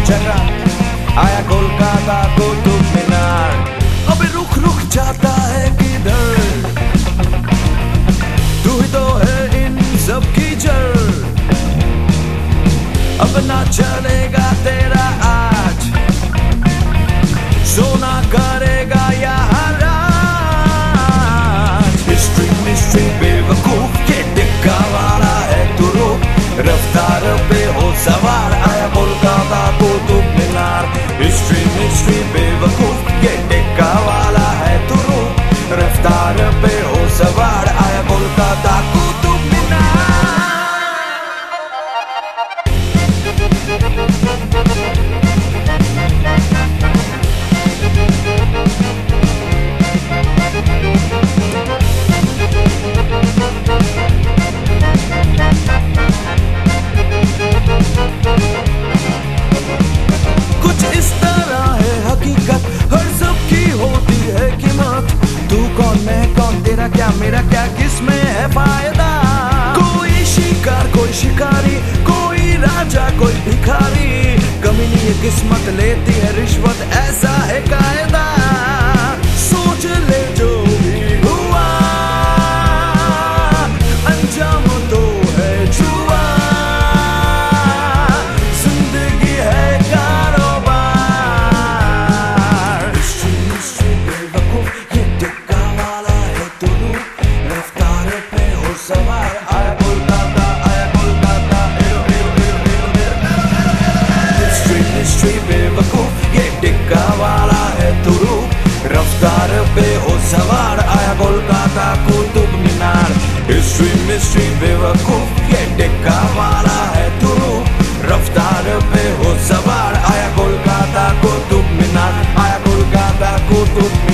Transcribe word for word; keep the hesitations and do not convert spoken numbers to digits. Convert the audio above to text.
चल आया कोलकाता कुतुब मीनार। अबे रुक रुक जाता है किधर, तू ही तो है इन सब की जड़। अब ना चलेगा तेरा आज, सोना करेगा यहाँ राज। हिस्ट्री मिस्ट्री बेवकूफ ये टिक्का वाला है तू रूप, रफ्तार पे हो सवार आया कोलकाता कुतुब मीनार। हिस्ट्री मिस्ट्री बेवकूफ ये टिक्का वाला है तू रूप, रफ्तार पे हो सवार आया कोलकाता कुतुब मीनार। कुछ इस तरह है हकीकत, हर सबकी होती है कीमत। तू कौन मैं कौन, तेरा क्या मेरा क्या, किसमें है फायदा। कोई शिकार कोई शिकारी, कोई राजा कोई भिखारी, कमी नहीं है किस्मत लेती है रिश्वत, ऐसा है कायदा। सोच ले जो भी हुआ अंजाम तो है जुआ, जिंदगी है कारोबार। हिस्ट्री मिस्ट्री बेवकूफ ये टिक्का वाला है तू रूप, रफ्तार पे हो सवार आया कोलकाता आया Kolkata arrow arrow arrow arrow. History mystery बेवकूफ ये टिक्का वाला है तू रूप, रफ्तार पे हो सवार आया कोलकाता कुतुब मीनार। हिस्ट्री मिस्ट्री बेवकूफ ये टिक्का वाला है तू रूप, रफ्तार पे हो सवार आया कोलकाता कुतुब मीनार आया कोलकाता कुतुब